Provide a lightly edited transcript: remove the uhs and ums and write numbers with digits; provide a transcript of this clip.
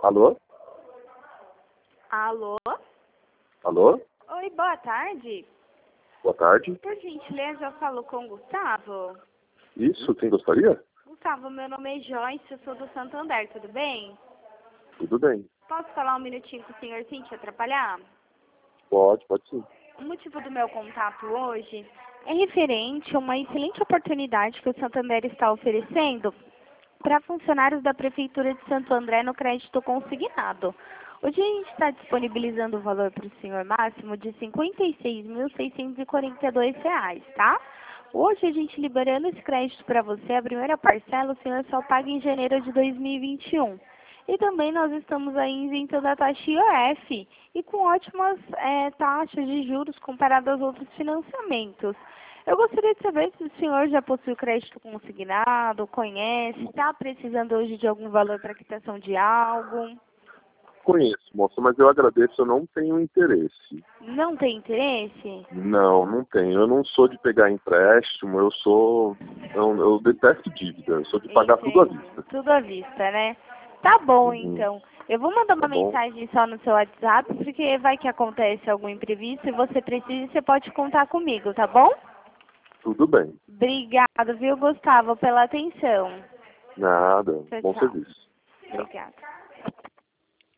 Alô? Alô? Alô? Oi, boa tarde. Boa tarde. Por gentileza, eu falo com o Gustavo. Isso, quem gostaria? Gustavo, meu nome é Joyce, eu sou do Santander, tudo bem? Tudo bem. Posso falar um minutinho com o senhor sem te atrapalhar? Pode sim. O motivo do meu contato hoje é referente a uma excelente oportunidade que o Santander está oferecendo para funcionários da Prefeitura de Santo André no crédito consignado. Hoje a gente está disponibilizando o valor para o senhor máximo de R$ 56.642, tá? Hoje a gente liberando esse crédito para você, a primeira parcela o senhor só paga em janeiro de 2021. E também nós estamos aí isentando a taxa IOF e com ótimas taxas de juros comparadas aos outros financiamentos. Eu gostaria de saber se o senhor já possui crédito consignado, conhece, está precisando hoje de algum valor para quitação de algo. Conheço, moça, mas eu agradeço, eu não tenho interesse. Não tem interesse? Não tenho. Eu não sou de pegar empréstimo, eu detesto dívida, eu sou de pagar tudo à Entendo. vista. Tudo à vista, né? Tá bom, Uhum. então. Eu vou mandar Tá uma bom? mensagem só no seu WhatsApp, porque vai que acontece algum imprevisto e você precisa, você pode contar comigo, tá bom? Tudo bem. Obrigado, viu, Gustavo, pela atenção. Nada. Tchau, Bom tchau. serviço. Tchau. Obrigada.